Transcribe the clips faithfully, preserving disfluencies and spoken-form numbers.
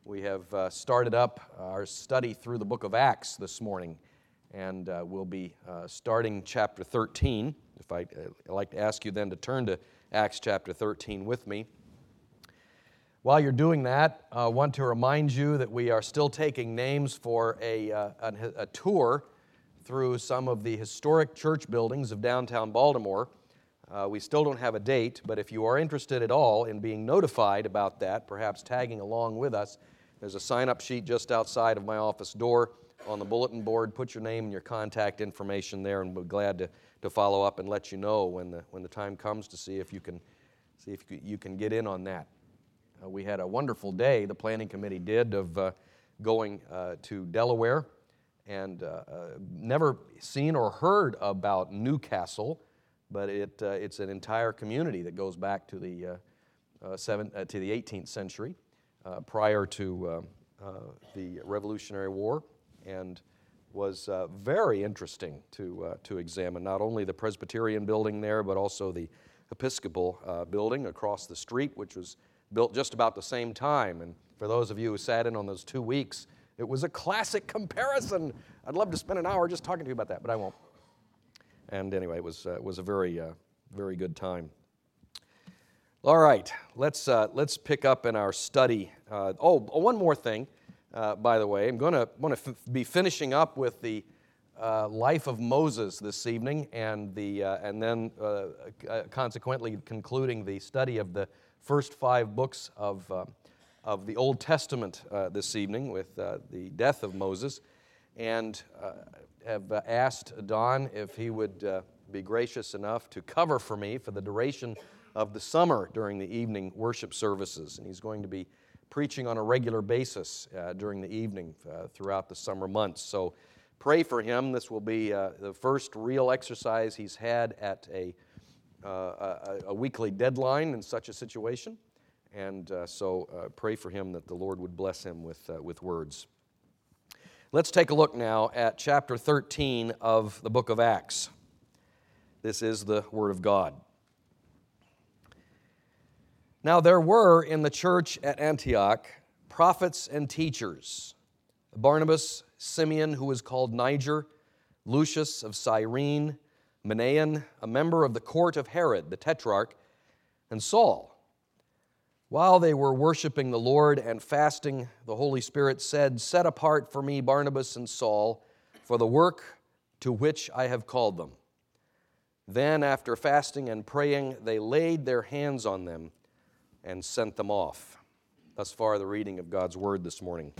We have uh, started up our study through the book of Acts this morning, and uh, we'll be uh, starting chapter thirteen. If I, uh, I'd like to ask you then to turn to Acts chapter thirteen with me. While you're doing that, I uh, want to remind you that we are still taking names for a, uh, a, a tour through some of the historic church buildings of downtown Baltimore. Uh, we still don't have a date, but if you are interested at all in being notified about that, perhaps tagging along with us, there's a sign-up sheet just outside of my office door on the bulletin board. Put your name and your contact information there, and we're glad to, to follow up and let you know when the when the time comes to see if you can see if you, you can get in on that. Uh, we had a wonderful day, the planning committee did, of uh, going uh, to Delaware, and uh, uh, never seen or heard about Newcastle. But it, uh, it's an entire community that goes back to the, uh, uh, seven, uh, to the eighteenth century, uh, prior to uh, uh, the Revolutionary War, and was uh, very interesting to, uh, to examine, not only the Presbyterian building there, but also the Episcopal uh, building across the street, which was built just about the same time. And for those of you who sat in on those two weeks, it was a classic comparison. I'd love to spend an hour just talking to you about that, but I won't. And anyway, it was uh, was a very uh, very good time. All right, let's uh, let's pick up in our study. Uh, oh, one more thing, uh, by the way, I'm going to want to f- be finishing up with the uh, life of Moses this evening, and the uh, and then uh, uh, consequently concluding the study of the first five books of uh, of the Old Testament uh, this evening with uh, the death of Moses, and. Uh, have uh, asked Don if he would uh, be gracious enough to cover for me for the duration of the summer during the evening worship services. And he's going to be preaching on a regular basis uh, during the evening uh, throughout the summer months. So pray for him. This will be uh, the first real exercise he's had at a, uh, a, a weekly deadline in such a situation. And uh, so uh, pray for him that the Lord would bless him with, uh, with words. Let's take a look now at chapter thirteen of the book of Acts. This is the Word of God. Now there were in the church at Antioch prophets and teachers, Barnabas, Simeon, who was called Niger, Lucius of Cyrene, Manaen, a member of the court of Herod, the Tetrarch, and Saul. While they were worshiping the Lord and fasting, the Holy Spirit said, "Set apart for me Barnabas and Saul for the work to which I have called them." Then, after fasting and praying, they laid their hands on them and sent them off. Thus far, the reading of God's Word this morning.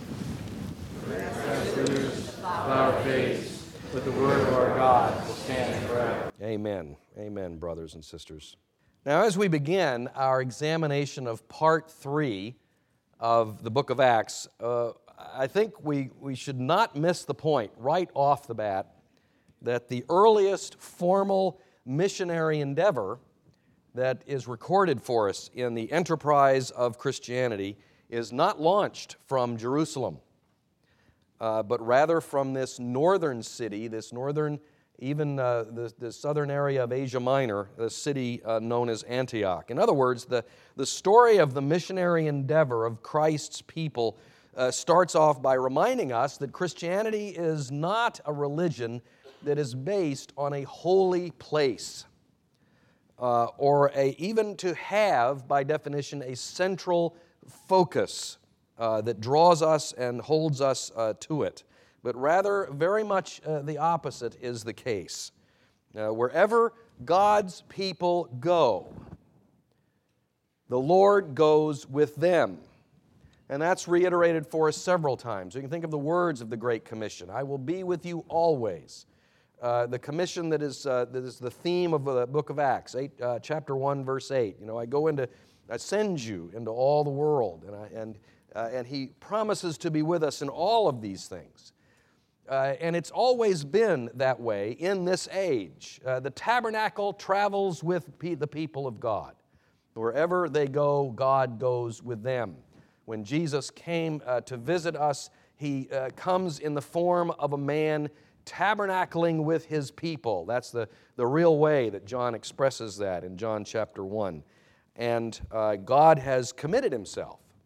Our faith, but the Word of our God will stand forever. Amen. Amen, brothers and sisters. Now, as we begin our examination of part three of the book of Acts, uh, I think we, we should not miss the point right off the bat that the earliest formal missionary endeavor that is recorded for us in the enterprise of Christianity is not launched from Jerusalem, uh, but rather from this northern city, this northern even uh, the, the southern area of Asia Minor, the city uh, known as Antioch. In other words, the, the story of the missionary endeavor of Christ's people uh, starts off by reminding us that Christianity is not a religion that is based on a holy place, uh, or a, even to have, by definition, a central focus uh, that draws us and holds us uh, to it. But rather, very much uh, the opposite is the case. Uh, wherever God's people go, the Lord goes with them. And that's reiterated for us several times. You can think of the words of the Great Commission. I will be with you always. Uh, the commission that is, uh, that is the theme of the book of Acts, eight, uh, chapter one, verse eight. You know, I go into, I send you into all the world. And, I, and, uh, and He promises to be with us in all of these things. Uh, and it's always been that way in this age. Uh, the tabernacle travels with pe- the people of God. Wherever they go, God goes with them. When Jesus came uh, to visit us, He uh, comes in the form of a man tabernacling with His people. That's the, the real way that John expresses that in John chapter one. And uh, God has committed Himself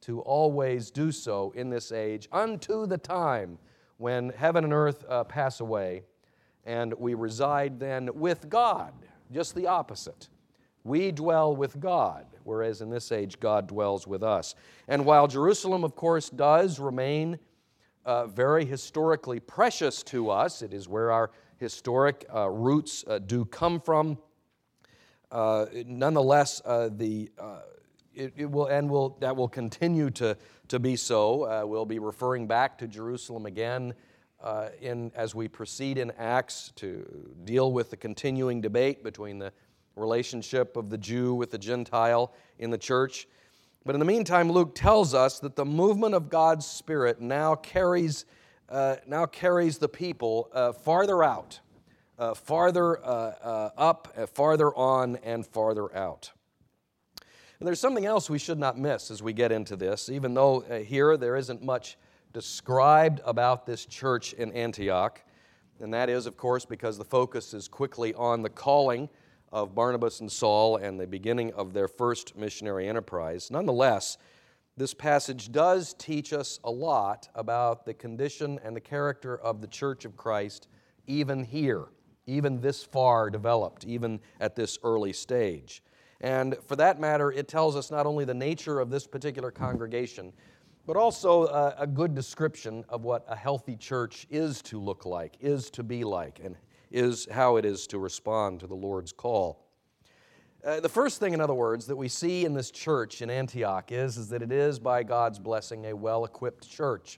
to always do so in this age unto the time when heaven and earth uh, pass away and we reside then with God, just the opposite. We dwell with God, whereas in this age God dwells with us. And while Jerusalem, of course, does remain uh, very historically precious to us, it is where our historic uh, roots uh, do come from, uh, nonetheless, uh, the uh, it, it will and will that will continue to to be so. Uh, we'll be referring back to Jerusalem again uh, in as we proceed in Acts to deal with the continuing debate between the relationship of the Jew with the Gentile in the church. But in the meantime, Luke tells us that the movement of God's Spirit now carries uh, now carries the people uh, farther out, uh, farther uh, uh, up, uh, farther on, and farther out. And there's something else we should not miss as we get into this, even though uh, here there isn't much described about this church in Antioch, and that is, of course, because the focus is quickly on the calling of Barnabas and Saul and the beginning of their first missionary enterprise. Nonetheless, this passage does teach us a lot about the condition and the character of the Church of Christ, even here, even this far developed, even at this early stage. And for that matter, it tells us not only the nature of this particular congregation, but also a, a good description of what a healthy church is to look like, is to be like, and is how it is to respond to the Lord's call. Uh, the first thing, in other words, that we see in this church in Antioch is, is that it is, by God's blessing, a well-equipped church.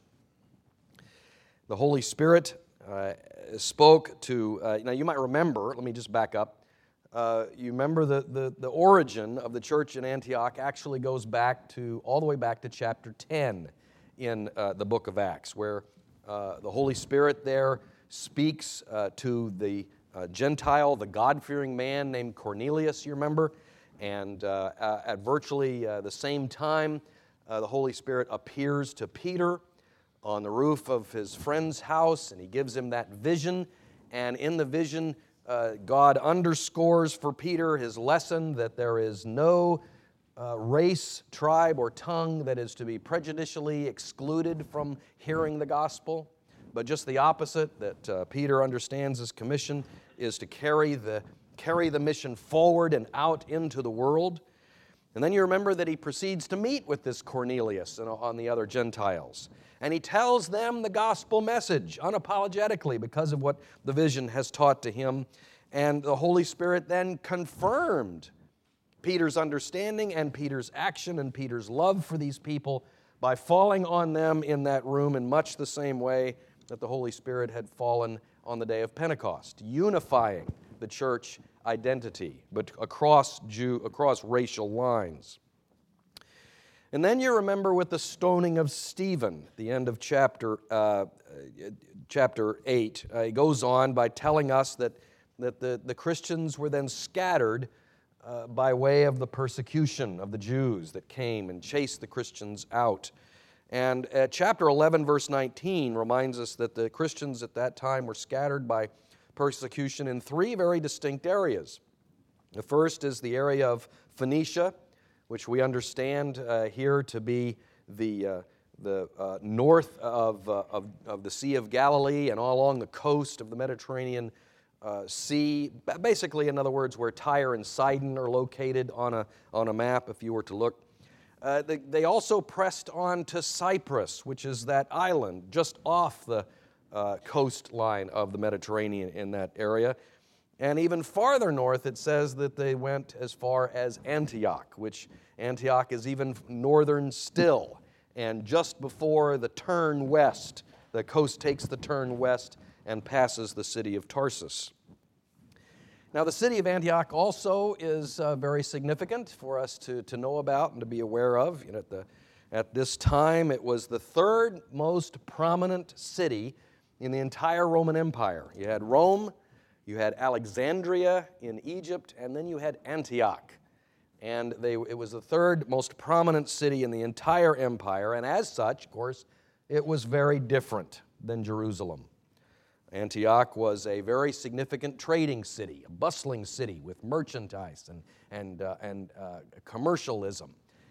The Holy Spirit uh, spoke to, uh, now you might remember, let me just back up, uh, you remember the, the, the origin of the church in Antioch actually goes back to, all the way back to chapter ten in uh, the book of Acts, where uh, the Holy Spirit there speaks uh, to the uh, Gentile, the God-fearing man named Cornelius, you remember? And uh, uh, at virtually uh, the same time, uh, the Holy Spirit appears to Peter on the roof of his friend's house, and he gives him that vision. And in the vision, uh, God underscores for Peter his lesson that there is no uh, race, tribe, or tongue that is to be prejudicially excluded from hearing the gospel, but just the opposite, that uh, Peter understands his commission is to carry the, carry the mission forward and out into the world. And then you remember that he proceeds to meet with this Cornelius and on the other Gentiles. And he tells them the gospel message unapologetically because of what the vision has taught to him. And the Holy Spirit then confirmed Peter's understanding and Peter's action and Peter's love for these people by falling on them in that room in much the same way that the Holy Spirit had fallen on the day of Pentecost, unifying the church identity, but across Jew, across racial lines. And then you remember with the stoning of Stephen, the end of chapter uh, chapter eight. Uh, he goes on by telling us that, that the, the Christians were then scattered uh, by way of the persecution of the Jews that came and chased the Christians out. And uh, chapter eleven, verse nineteen reminds us that the Christians at that time were scattered by persecution in three very distinct areas. The first is the area of Phoenicia, which we understand uh, here to be the, uh, the uh, north of, uh, of, of the Sea of Galilee and all along the coast of the Mediterranean uh, Sea. Basically, in other words, where Tyre and Sidon are located on a, on a map, if you were to look. Uh, they, they also pressed on to Cyprus, which is that island just off the uh, coastline of the Mediterranean in that area. And even farther north, it says that they went as far as Antioch, which Antioch is even northern still. And just before the turn west, the coast takes the turn west and passes the city of Tarsus. Now, the city of Antioch also is uh, very significant for us to, to know about and to be aware of. You know, at, the, at this time, it was the third most prominent city in the entire Roman Empire. You had Rome, you had Alexandria in Egypt, and then you had Antioch. And they, it was the third most prominent city in the entire empire, and as such, of course, it was very different than Jerusalem. Antioch was a very significant trading city, a bustling city with merchandise and, and, uh, and uh, commercialism.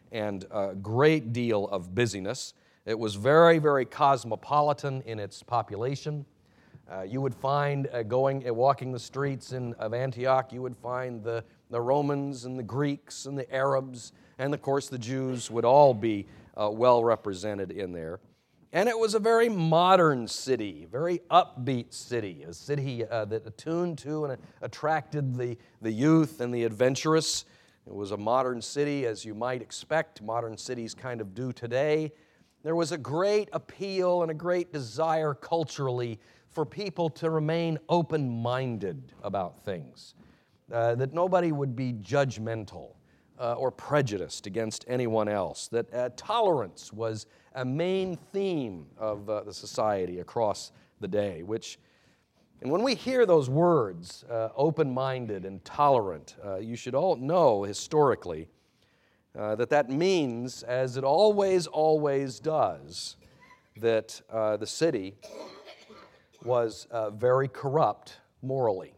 and a great deal of busyness. It was very, very cosmopolitan in its population. Uh, you would find, uh, going, uh, walking the streets in, of Antioch, you would find the, the Romans and the Greeks and the Arabs, and of course the Jews would all be uh, well represented in there. And it was a very modern city, very upbeat city, a city uh, that attuned to and attracted the, the youth and the adventurous. It was a modern city, as you might expect modern cities kind of do today. There was a great appeal and a great desire culturally for people to remain open-minded about things, uh, that nobody would be judgmental uh, or prejudiced against anyone else, that uh, tolerance was a main theme of uh, the society across the day, which, and when we hear those words, uh, open-minded and tolerant, uh, you should all know historically uh, that that means, as it always, always does, that uh, the city was uh, very corrupt morally.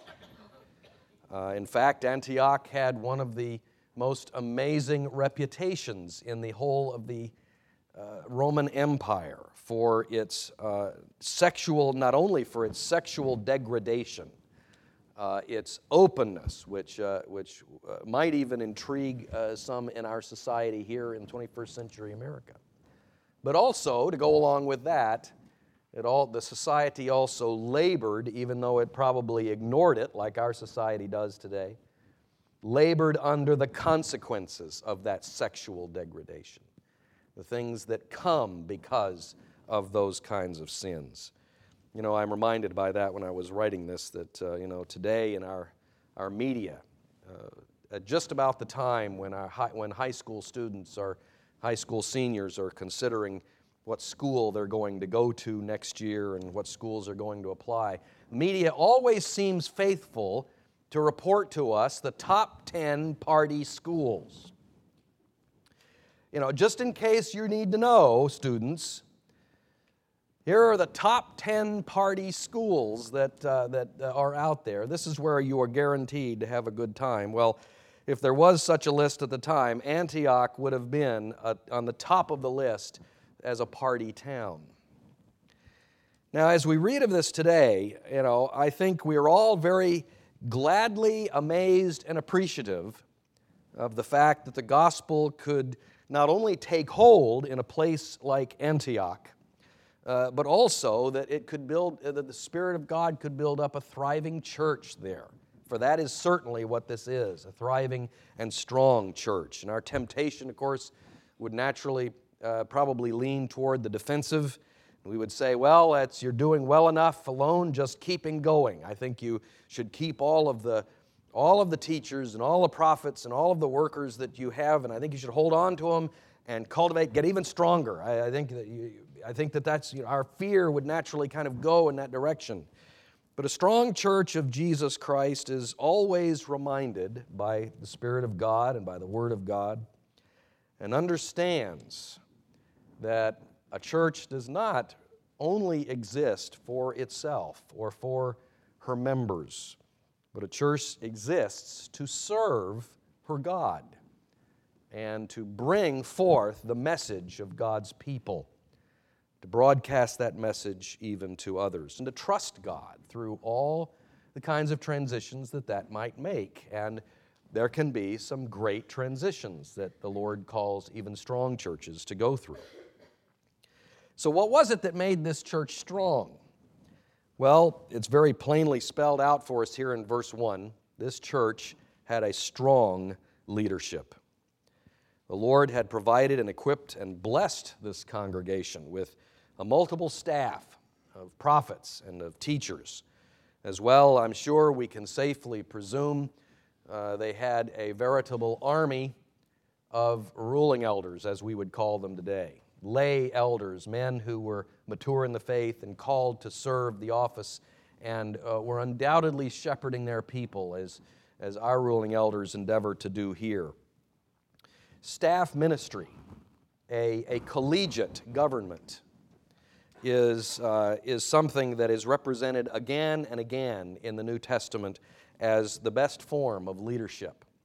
Uh, in fact, Antioch had one of the most amazing reputations in the whole of the uh, Roman Empire for its uh, sexual, not only for its sexual degradation, uh, its openness, which, uh, which uh, might even intrigue uh, some in our society here in twenty-first century America. But also, to go along with that, It all, the society also labored, even though it probably ignored it like our society does today, labored under the consequences of that sexual degradation, the things that come because of those kinds of sins. You know, I'm reminded by that when I was writing this that, uh, you know, today in our, our media, uh, at just about the time when, our high, when high school students or high school seniors are considering what school they're going to go to next year and what schools are going to apply, media always seems faithful to report to us the top ten party schools. You know, just in case you need to know, students, here are the top ten party schools that, uh, that are out there. This is where you are guaranteed to have a good time. Well, if there was such a list at the time, Antioch would have been uh, on the top of the list as a party town. Now, as we read of this today, you know, I think we are all very gladly amazed and appreciative of the fact that the gospel could not only take hold in a place like Antioch, uh, but also that it could build, uh, that the Spirit of God could build up a thriving church there. For that is certainly what this is, a thriving and strong church. And our temptation, of course, would naturally uh, probably lean toward the defensive. We would say, well, that's, you're doing well enough alone, just keeping going. I think you should keep all of the all of the teachers and all the prophets and all of the workers that you have, and I think you should hold on to them and cultivate, get even stronger. I, I think that you, I think that that's, you know, our fear would naturally kind of go in that direction. But a strong church of Jesus Christ is always reminded by the Spirit of God and by the Word of God, and understands that a church does not only exist for itself or for her members, but a church exists to serve her God and to bring forth the message of God's people, to broadcast that message even to others, and to trust God through all the kinds of transitions that that might make. And there can be some great transitions that the Lord calls even strong churches to go through. So what was it that made this church strong? Well, it's very plainly spelled out for us here in verse one. This church had a strong leadership. The Lord had provided and equipped and blessed this congregation with a multiple staff of prophets and of teachers. As well, I'm sure we can safely presume uh, they had a veritable army of ruling elders, as we would call them today. Lay elders, men who were mature in the faith and called to serve the office and uh, were undoubtedly shepherding their people as, as our ruling elders endeavor to do here. Staff ministry, a, a collegiate government, is, uh, is something that is represented again and again in the New Testament as the best form of leadership.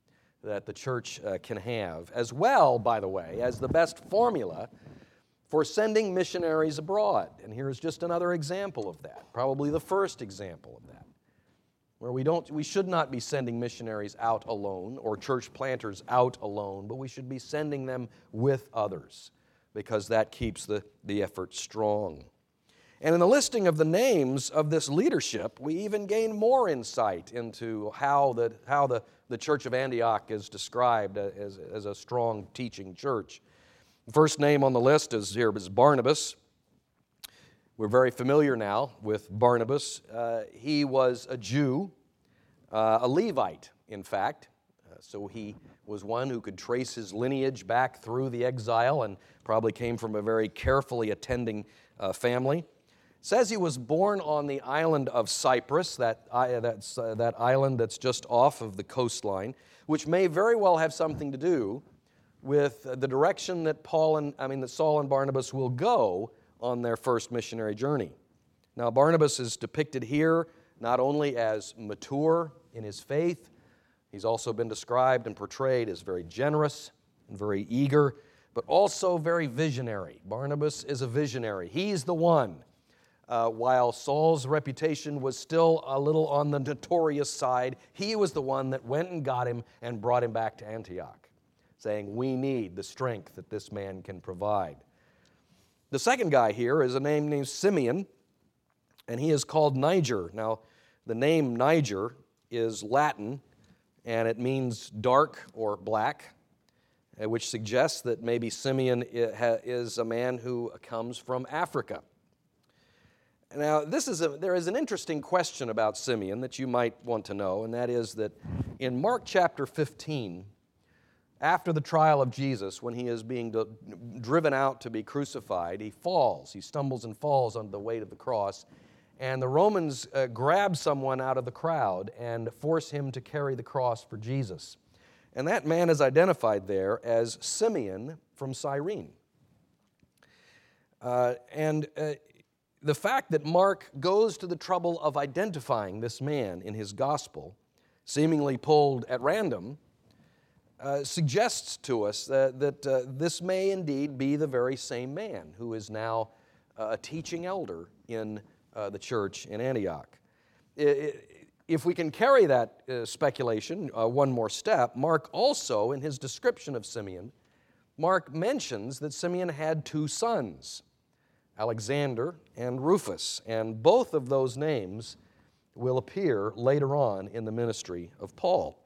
that the church uh, can have, as well, by the way, as the best formula for sending missionaries abroad. And here's just another example of that, probably the first example of that, where we don't, we should not be sending missionaries out alone or church planters out alone, but we should be sending them with others, because that keeps the, the effort strong. And in the listing of the names of this leadership, we even gain more insight into how the, how the, the Church of Antioch is described as, as a strong teaching church. The first name on the list is here is Barnabas. We're very familiar now with Barnabas. Uh, he was a Jew, uh, a Levite, in fact. Uh, so he was one who could trace his lineage back through the exile and probably came from a very carefully attending uh, family. It says he was born on the island of Cyprus, that, uh, that's, uh, that island that's just off of the coastline, which may very well have something to do with the direction that Paul and I mean that Saul and Barnabas will go on their first missionary journey. Now, Barnabas is depicted here not only as mature in his faith, he's also been described and portrayed as very generous and very eager, but also very visionary. Barnabas is a visionary. He's the one, uh, while Saul's reputation was still a little on the notorious side, he was the one that went and got him and brought him back to Antioch, saying, we need the strength that this man can provide. The second guy here is a name named Simeon, and he is called Niger. Now, the name Niger is Latin, and it means dark or black, which suggests that maybe Simeon is a man who comes from Africa. Now, this is a, there is an interesting question about Simeon that you might want to know, and that is that in Mark chapter fifteen, after the trial of Jesus, when he is being d- driven out to be crucified, he falls. He stumbles and falls under the weight of the cross. And the Romans uh, grab someone out of the crowd and force him to carry the cross for Jesus. And that man is identified there as Simeon from Cyrene. Uh, and uh, the fact that Mark goes to the trouble of identifying this man in his gospel, seemingly pulled at random, Uh, suggests to us that, that uh, this may indeed be the very same man who is now uh, a teaching elder in uh, the church in Antioch. It, it, if we can carry that uh, speculation uh, one more step, Mark also, in his description of Simeon, Mark mentions that Simeon had two sons, Alexander and Rufus, and both of those names will appear later on in the ministry of Paul.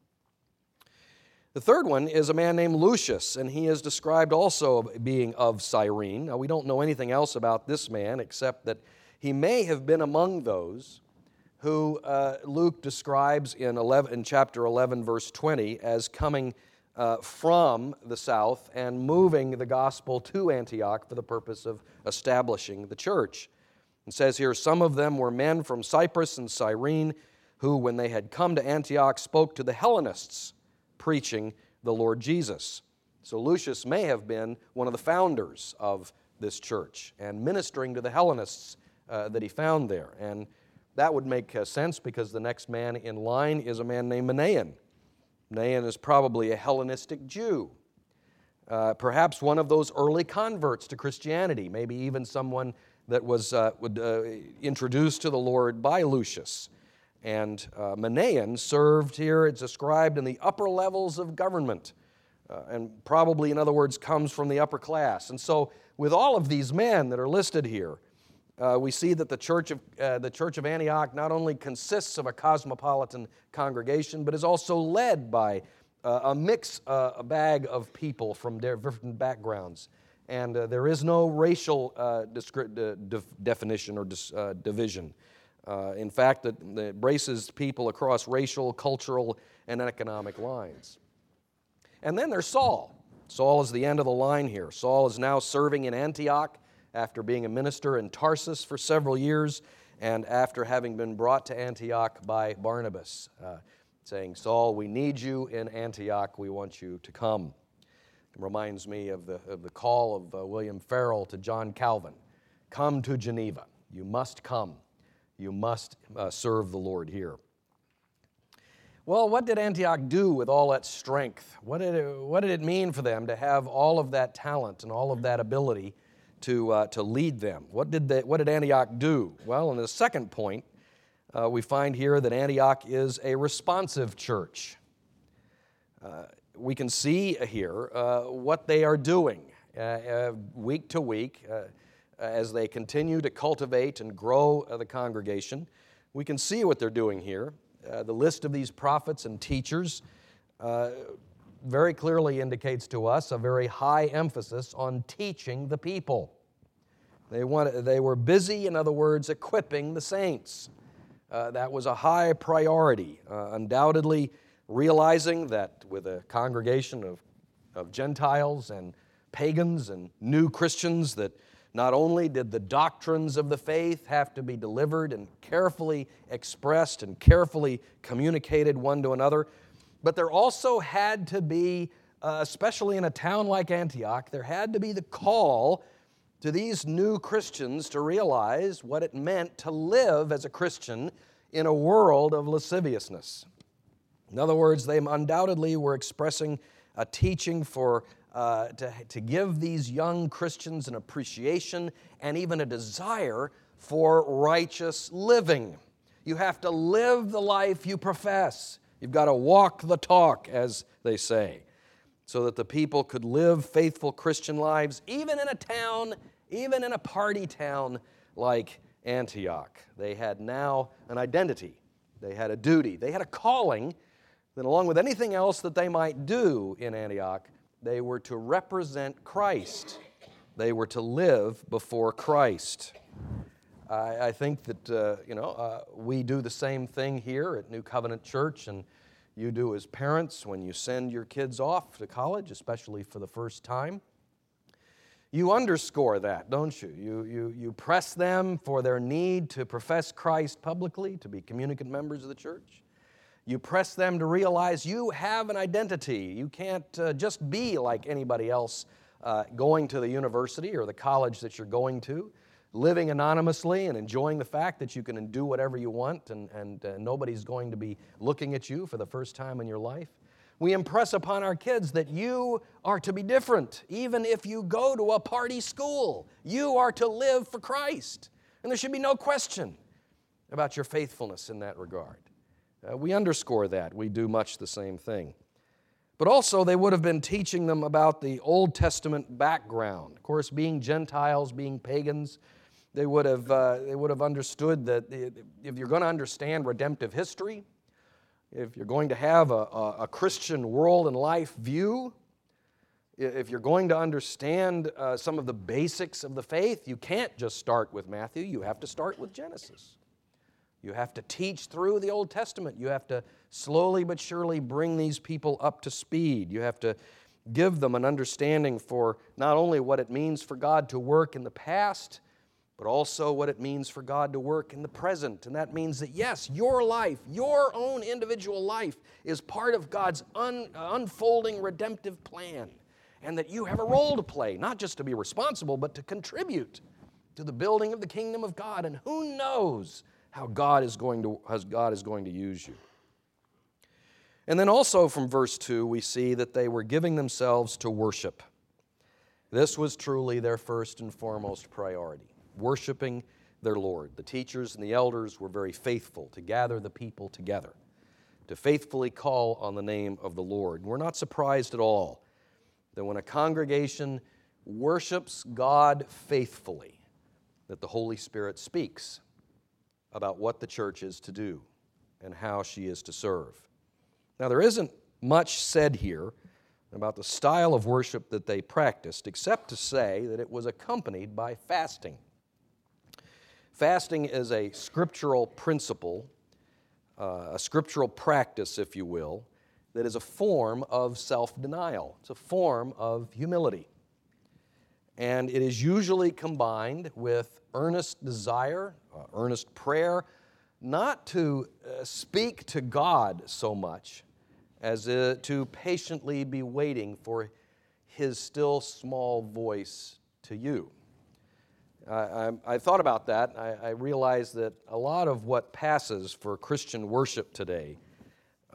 The third one is a man named Lucius, and he is described also being of Cyrene. Now, we don't know anything else about this man except that he may have been among those who uh, Luke describes in, eleven, in chapter eleven, verse twenty, as coming uh, from the south and moving the gospel to Antioch for the purpose of establishing the church. It says here, some of them were men from Cyprus and Cyrene who, when they had come to Antioch, spoke to the Hellenists, preaching the Lord Jesus. So Lucius may have been one of the founders of this church and ministering to the Hellenists uh, that he found there. And that would make uh, sense because the next man in line is a man named Manaen. Manaen is probably a Hellenistic Jew, uh, perhaps one of those early converts to Christianity, maybe even someone that was uh, would, uh, introduced to the Lord by Lucius. And uh, Manaen served here, it's described, in the upper levels of government, uh, and probably, in other words, comes from the upper class. And so with all of these men that are listed here, uh, we see that the church of uh, the Church of Antioch not only consists of a cosmopolitan congregation, but is also led by uh, a mix, uh, a bag of people from different backgrounds. And uh, there is no racial uh, descri- uh, def- definition or dis- uh, division. Uh, in fact, it, it embraces people across racial, cultural, and economic lines. And then there's Saul. Saul is the end of the line here. Saul is now serving in Antioch after being a minister in Tarsus for several years and after having been brought to Antioch by Barnabas, uh, saying, Saul, we need you in Antioch. We want you to come. It reminds me of the, of the call of uh, William Farel to John Calvin. Come to Geneva. You must come. You must uh, serve the Lord here. Well, what did Antioch do with all that strength? What did it, what did it mean for them to have all of that talent and all of that ability to, uh, to lead them? What did, they, what did Antioch do? Well, in the second point, uh, we find here that Antioch is a responsive church. Uh, we can see here uh, what they are doing uh, uh, week to week uh, as they continue to cultivate and grow uh, the congregation. We can see what they're doing here. Uh, the list of these prophets and teachers uh, very clearly indicates to us a very high emphasis on teaching the people. They, want, they were busy, in other words, equipping the saints. Uh, that was a high priority, uh, undoubtedly realizing that with a congregation of, of Gentiles and pagans and new Christians, that not only did the doctrines of the faith have to be delivered and carefully expressed and carefully communicated one to another, but there also had to be, uh, especially in a town like Antioch, there had to be the call to these new Christians to realize what it meant to live as a Christian in a world of lasciviousness. In other words, they undoubtedly were expressing a teaching for uh, to, to give these young Christians an appreciation and even a desire for righteous living. You have to live the life you profess. You've got to walk the talk, as they say, so that the people could live faithful Christian lives, even in a town, even in a party town like Antioch. They had now an identity. They had a duty. They had a calling. Then along with anything else that they might do in Antioch, they were to represent Christ. They were to live before Christ. I, I think that, uh, you know, uh, we do the same thing here at New Covenant Church, and you do as parents when you send your kids off to college, especially for the first time. You underscore that, don't you? You, you, you press them for their need to profess Christ publicly, to be communicant members of the church. You press them to realize you have an identity. You can't uh, just be like anybody else uh, going to the university or the college that you're going to, living anonymously and enjoying the fact that you can do whatever you want and, and uh, nobody's going to be looking at you for the first time in your life. We impress upon our kids that you are to be different. Even if you go to a party school, you are to live for Christ. And there should be no question about your faithfulness in that regard. Uh, we underscore that. We do much the same thing. But also, they would have been teaching them about the Old Testament background. Of course, being Gentiles, being pagans, they would have, uh, they would have understood that if you're going to understand redemptive history, if you're going to have a, a, a Christian world and life view, if you're going to understand uh, some of the basics of the faith, you can't just start with Matthew. You have to start with Genesis. You have to teach through the Old Testament. You have to slowly but surely bring these people up to speed. You have to give them an understanding for not only what it means for God to work in the past, but also what it means for God to work in the present. And that means that, yes, your life, your own individual life, is part of God's un- unfolding redemptive plan. And that you have a role to play, not just to be responsible, but to contribute to the building of the kingdom of God. And who knows how God is going to, how God is going to use you. And then also from verse two, we see that they were giving themselves to worship. This was truly their first and foremost priority, worshiping their Lord. The teachers and the elders were very faithful to gather the people together, to faithfully call on the name of the Lord. We're not surprised at all that when a congregation worships God faithfully, that the Holy Spirit speaks about what the church is to do and how she is to serve. Now, there isn't much said here about the style of worship that they practiced, except to say that it was accompanied by fasting. Fasting is a scriptural principle, uh, a scriptural practice, if you will, that is a form of self-denial. It's a form of humility. And it is usually combined with earnest desire, uh, earnest prayer, not to uh, speak to God so much as uh, to patiently be waiting for His still small voice to you. I, I, I thought about that. I, I realized that a lot of what passes for Christian worship today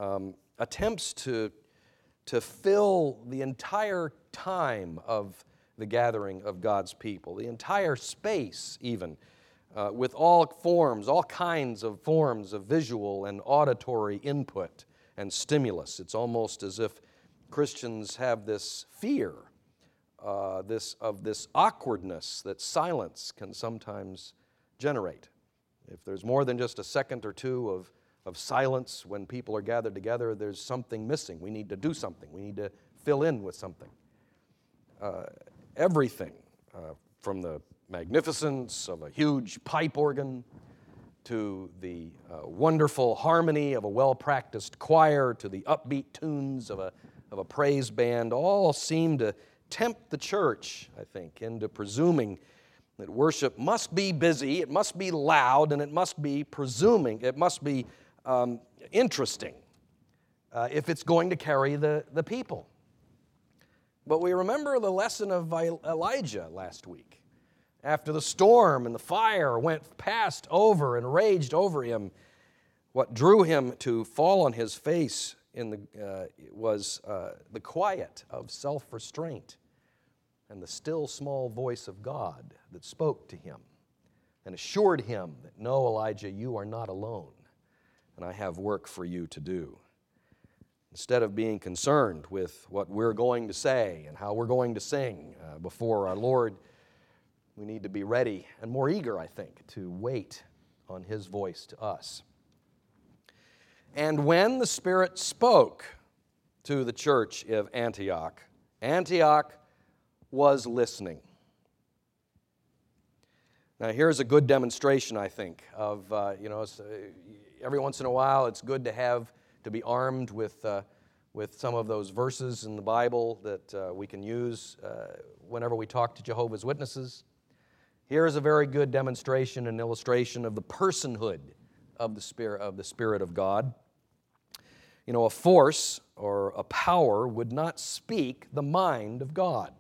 um, attempts to, to fill the entire time of the gathering of God's people, the entire space even, uh, with all forms, all kinds of forms of visual and auditory input and stimulus. It's almost as if Christians have this fear uh, this, of this awkwardness that silence can sometimes generate. If there's more than just a second or two of, of silence when people are gathered together, there's something missing. We need to do something. We need to fill in with something. Uh, everything, uh, from the magnificence of a huge pipe organ to the uh, wonderful harmony of a well-practiced choir to the upbeat tunes of a, of a praise band, all seem to tempt the church, I think, into presuming that worship must be busy, it must be loud, and it must be presuming, it must be um, interesting uh, if it's going to carry the, the people. But we remember the lesson of Elijah last week. After the storm and the fire went past over and raged over him, what drew him to fall on his face in the, uh, was uh, the quiet of self-restraint and the still small voice of God that spoke to him and assured him that, no, Elijah, you are not alone, and I have work for you to do. Instead of being concerned with what we're going to say and how we're going to sing uh, before our Lord, we need to be ready and more eager, I think, to wait on His voice to us. And when the Spirit spoke to the church of Antioch, Antioch was listening. Now, here's a good demonstration, I think, of, uh, you know, every once in a while it's good to have, to be armed with, uh, with some of those verses in the Bible that uh, we can use uh, whenever we talk to Jehovah's Witnesses. Here is a very good demonstration and illustration of the personhood of the Spirit, of the Spirit of God. You know, a force or a power would not speak the mind of God.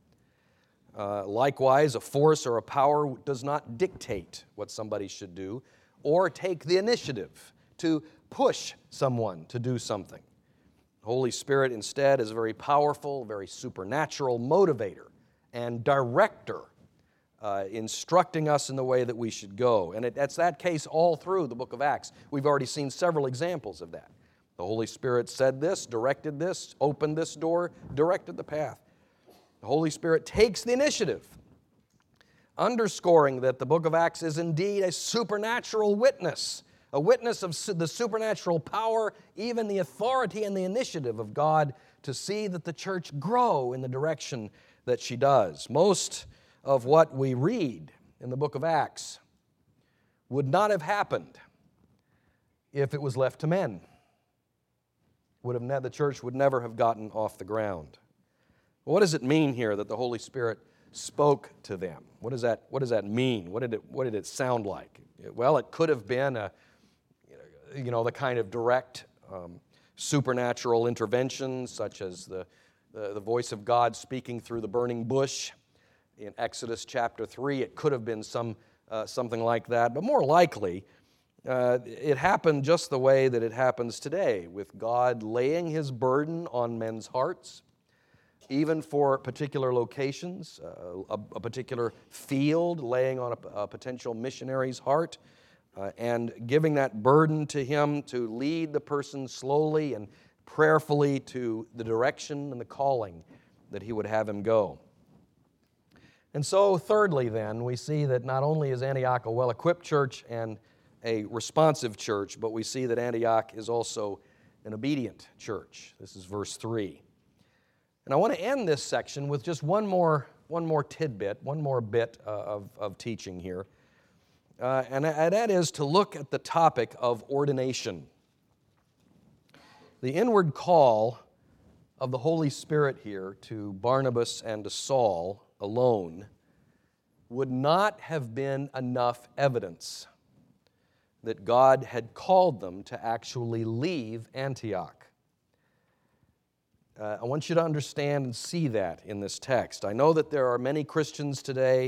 Uh, likewise, a force or a power does not dictate what somebody should do or take the initiative to push someone to do something. The Holy Spirit instead is a very powerful, very supernatural motivator and director, uh, instructing us in the way that we should go. And it, that's that case all through the book of Acts. We've already seen several examples of that. The Holy Spirit said this, directed this, opened this door, directed the path. The Holy Spirit takes the initiative, underscoring that the book of Acts is indeed a supernatural witness, a witness of the supernatural power, even the authority and the initiative of God to see that the church grow in the direction that she does. Most of what we read in the book of Acts would not have happened if it was left to men. Would have ne- the church would never have gotten off the ground. What does it mean here that the Holy Spirit spoke to them? What does that, what does that mean? What did it, what did it sound like? Well, it could have been a, you know, the kind of direct um, supernatural intervention, such as the, the, the voice of God speaking through the burning bush in Exodus chapter three. It could have been some, uh, something like that, but more likely, uh, it happened just the way that it happens today, with God laying His burden on men's hearts, even for particular locations, uh, a, a particular field laying on a, a potential missionary's heart, uh, and giving that burden to him to lead the person slowly and prayerfully to the direction and the calling that he would have him go. And so, thirdly, then, we see that not only is Antioch a well-equipped church and a responsive church, but we see that Antioch is also an obedient church. This is verse three. And I want to end this section with just one more, one more tidbit, one more bit uh, of, of teaching here. Uh, and, and that is to look at the topic of ordination. The inward call of the Holy Spirit here to Barnabas and to Saul alone would not have been enough evidence that God had called them to actually leave Antioch. Uh, I want you to understand and see that in this text. I know that there are many Christians today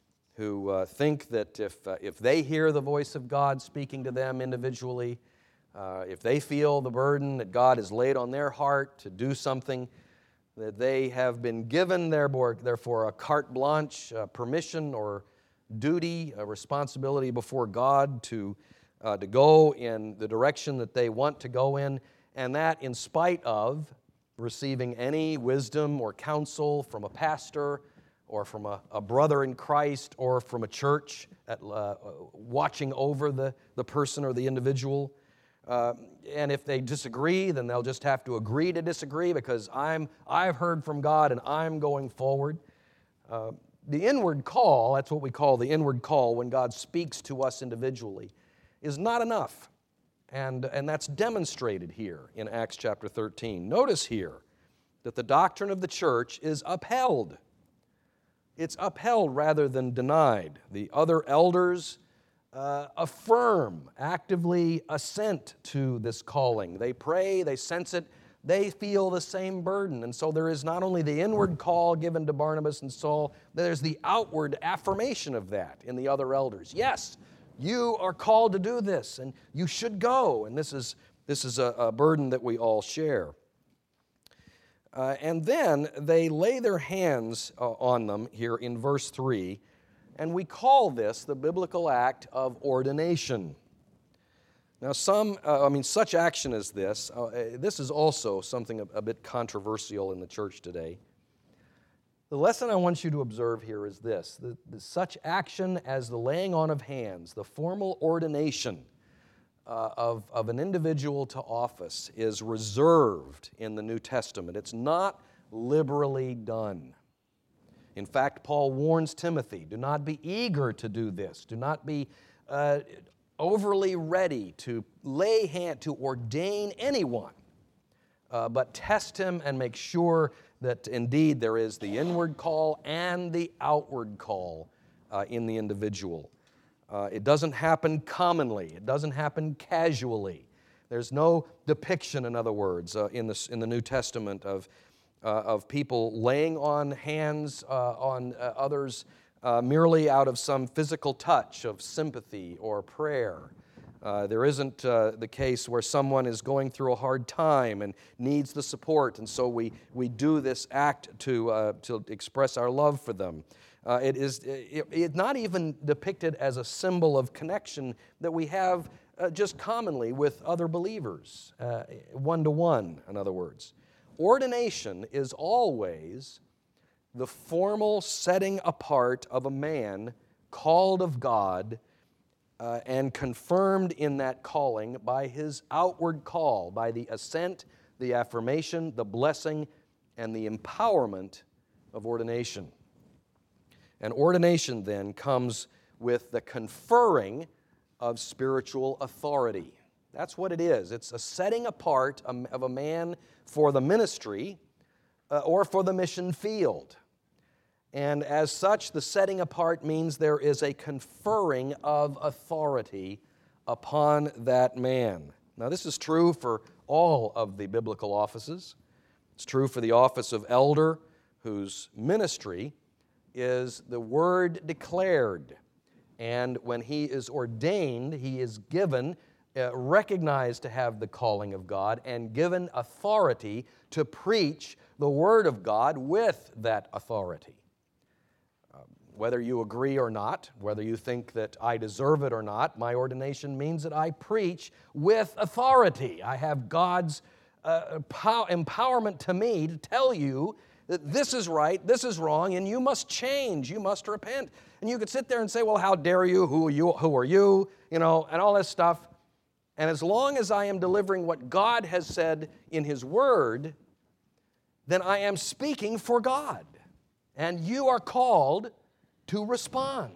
who uh, think that if, uh, if they hear the voice of God speaking to them individually, Uh, if they feel the burden that God has laid on their heart to do something, that they have been given therefore a carte blanche, uh, permission or duty, a responsibility before God to, uh, to go in the direction that they want to go in, and that in spite of receiving any wisdom or counsel from a pastor or from a, a brother in Christ or from a church at, uh, watching over the, the person or the individual. Uh, and if they disagree, then they'll just have to agree to disagree because I'm, I've heard from God and I'm going forward. Uh, the inward call, that's what we call the inward call when God speaks to us individually, is not enough. And, and that's demonstrated here in Acts chapter thirteen. Notice here that the doctrine of the church is upheld. It's upheld rather than denied. The other elders Uh, affirm, actively assent to this calling. They pray, they sense it, they feel the same burden. And so there is not only the inward call given to Barnabas and Saul, there's the outward affirmation of that in the other elders. Yes, you are called to do this, and you should go. And this is, this is a, a burden that we all share. Uh, and then they lay their hands uh, on them here in verse three, and we call this the biblical act of ordination. Now, some, uh, I mean, such action as this, uh, this is also something a, a bit controversial in the church today. The lesson I want you to observe here is this, that, that such action as the laying on of hands, the formal ordination uh, of, of an individual to office is reserved in the New Testament. It's not liberally done. In fact, Paul warns Timothy, do not be eager to do this. Do not be uh, overly ready to lay hand, to ordain anyone, uh, but test him and make sure that indeed there is the inward call and the outward call uh, in the individual. Uh, it doesn't happen commonly. It doesn't happen casually. There's no depiction, in other words, uh, in, the, in the New Testament of Uh, of people laying on hands uh, on uh, others uh, merely out of some physical touch of sympathy or prayer. Uh, there isn't uh, the case where someone is going through a hard time and needs the support, and so we, we do this act to, uh, to express our love for them. Uh, it is it, it not even depicted as a symbol of connection that we have uh, just commonly with other believers, uh, one-to-one, in other words. Ordination is always the formal setting apart of a man called of God uh, and confirmed in that calling by his outward call, by the assent, the affirmation, the blessing, and the empowerment of ordination. And ordination then comes with the conferring of spiritual authority. That's what it is. It's a setting apart of a man for the ministry uh, or for the mission field. And as such, the setting apart means there is a conferring of authority upon that man. Now, this is true for all of the biblical offices. It's true for the office of elder, whose ministry is the word declared. And when he is ordained, he is given Uh, recognized to have the calling of God and given authority to preach the Word of God with that authority. Uh, whether you agree or not, whether you think that I deserve it or not, my ordination means that I preach with authority. I have God's uh, pow- empowerment to me to tell you that this is right, this is wrong, and you must change, you must repent. And you could sit there and say, well, how dare you, who are you, who are you, you know, and all this stuff. And as long as I am delivering what God has said in His Word, then I am speaking for God. And you are called to respond.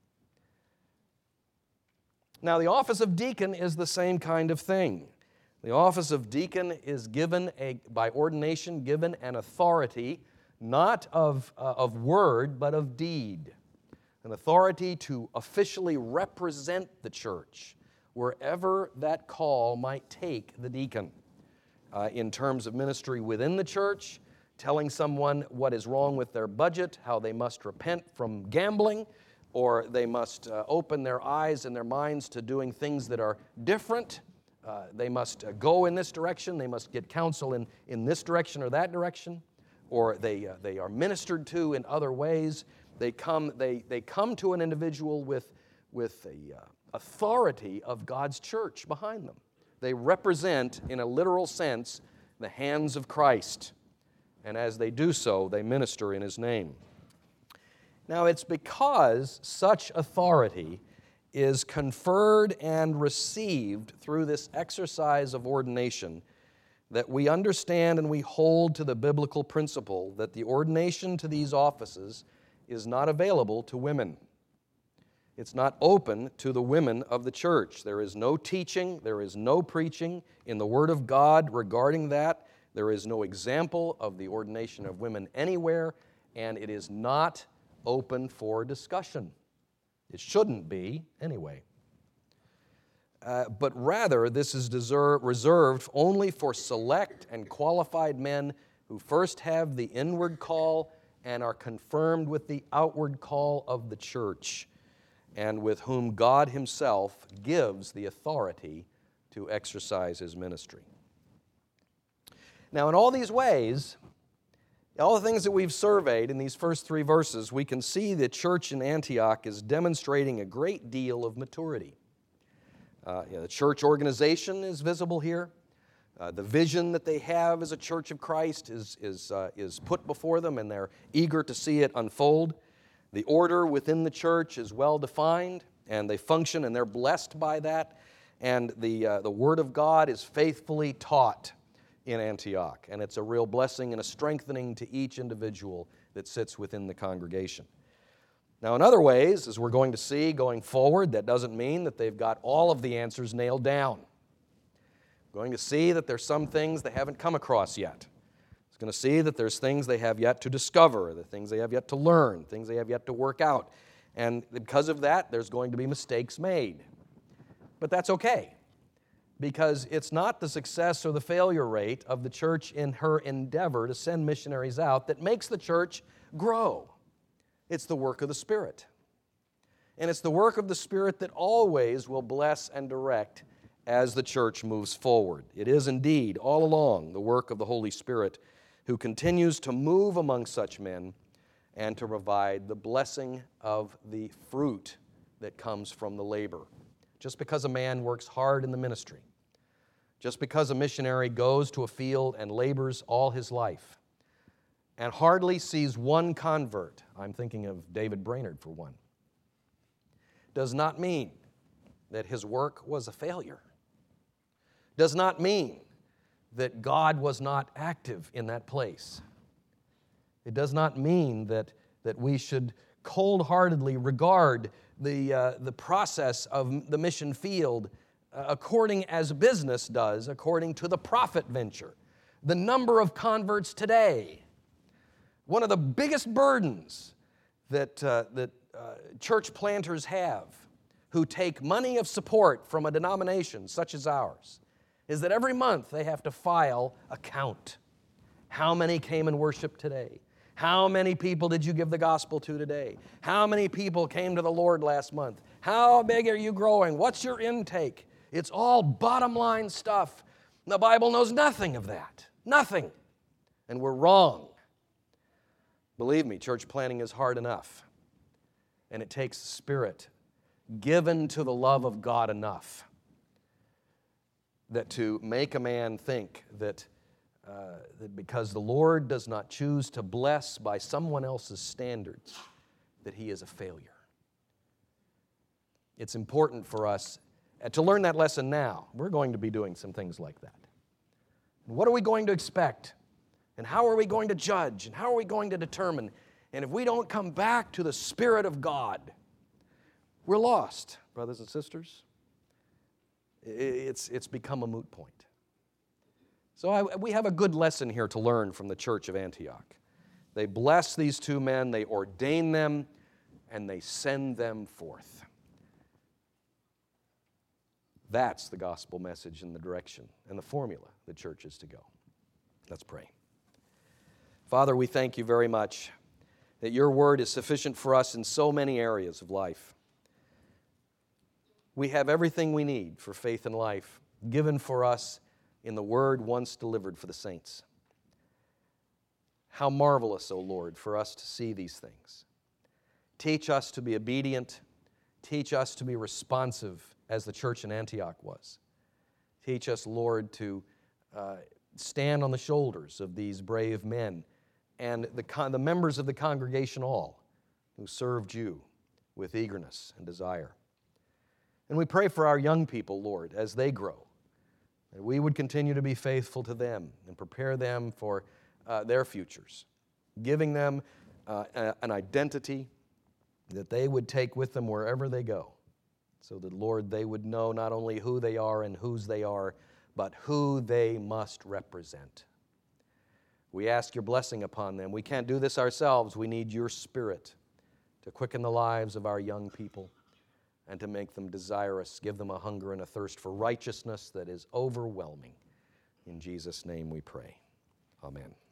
Now, the office of deacon is the same kind of thing. The office of deacon is given, a, by ordination, given an authority, not of, uh, of word, but of deed. An authority to officially represent the church wherever that call might take the deacon. Uh, in terms of ministry within the church, telling someone what is wrong with their budget, how they must repent from gambling, or they must uh, open their eyes and their minds to doing things that are different uh, they must uh, go in this direction, they must get counsel in, in this direction or that direction, or they, uh, they are ministered to in other ways. They come, they, they come to an individual with, with the uh, authority of God's church behind them. They represent, in a literal sense, the hands of Christ. And as they do so, they minister in His name. Now, it's because such authority is conferred and received through this exercise of ordination that we understand and we hold to the biblical principle that the ordination to these offices is not available to women. It's not open to the women of the church. There is no teaching, there is no preaching in the Word of God regarding that. There is no example of the ordination of women anywhere, and it is not open for discussion. It shouldn't be, anyway. Uh, but rather, this is deserve, reserved only for select and qualified men who first have the inward call and are confirmed with the outward call of the church, and with whom God Himself gives the authority to exercise His ministry. Now, in all these ways, all the things that we've surveyed in these first three verses, we can see the church in Antioch is demonstrating a great deal of maturity. Uh, you know, the church organization is visible here. Uh, the vision that they have as a church of Christ is, is, uh, is put before them, and they're eager to see it unfold. The order within the church is well defined, and they function, and they're blessed by that. And the, uh, the Word of God is faithfully taught in Antioch, and it's a real blessing and a strengthening to each individual that sits within the congregation. Now, in other ways, as we're going to see going forward, that doesn't mean that they've got all of the answers nailed down. We're going to see that there's some things they haven't come across yet. It's going to see that there's things they have yet to discover, the things they have yet to learn, things they have yet to work out. And because of that, there's going to be mistakes made. But that's okay, because it's not the success or the failure rate of the church in her endeavor to send missionaries out that makes the church grow. It's the work of the Spirit. And it's the work of the Spirit that always will bless and direct as the church moves forward. It is indeed, all along, the work of the Holy Spirit who continues to move among such men and to provide the blessing of the fruit that comes from the labor. Just because a man works hard in the ministry, just because a missionary goes to a field and labors all his life and hardly sees one convert, I'm thinking of David Brainerd for one, does not mean that his work was a failure. Does not mean that God was not active in that place. It does not mean that, that we should cold-heartedly regard the, uh, the process of the mission field uh, according as business does, according to the profit venture. The number of converts today, one of the biggest burdens that, uh, that uh, church planters have who take money of support from a denomination such as ours, is that every month they have to file a count. How many came and worshiped today? How many people did you give the gospel to today? How many people came to the Lord last month? How big are you growing? What's your intake? It's all bottom line stuff. The Bible knows nothing of that. Nothing. And we're wrong. Believe me, church planting is hard enough. And it takes spirit given to the love of God enough that to make a man think that, uh, that because the Lord does not choose to bless by someone else's standards, that he is a failure. It's important for us to learn that lesson now. We're going to be doing some things like that. What are we going to expect? And how are we going to judge? And how are we going to determine? And if we don't come back to the Spirit of God, we're lost, brothers and sisters. It's, it's become a moot point. So I, we have a good lesson here to learn from the church of Antioch. They bless these two men, they ordain them, and they send them forth. That's the gospel message and the direction and the formula the church is to go. Let's pray. Father, we thank you very much that your word is sufficient for us in so many areas of life. We have everything we need for faith and life given for us in the word once delivered for the saints. How marvelous, O Lord, for us to see these things. Teach us to be obedient. Teach us to be responsive as the church in Antioch was. Teach us, Lord, to uh, stand on the shoulders of these brave men and the, con- the members of the congregation all who served you with eagerness and desire. And we pray for our young people, Lord, as they grow, that we would continue to be faithful to them and prepare them for uh, their futures, giving them uh, a, an identity that they would take with them wherever they go, so that, Lord, they would know not only who they are and whose they are, but who they must represent. We ask your blessing upon them. We can't do this ourselves. We need your Spirit to quicken the lives of our young people and to make them desirous, give them a hunger and a thirst for righteousness that is overwhelming. In Jesus' name we pray. Amen.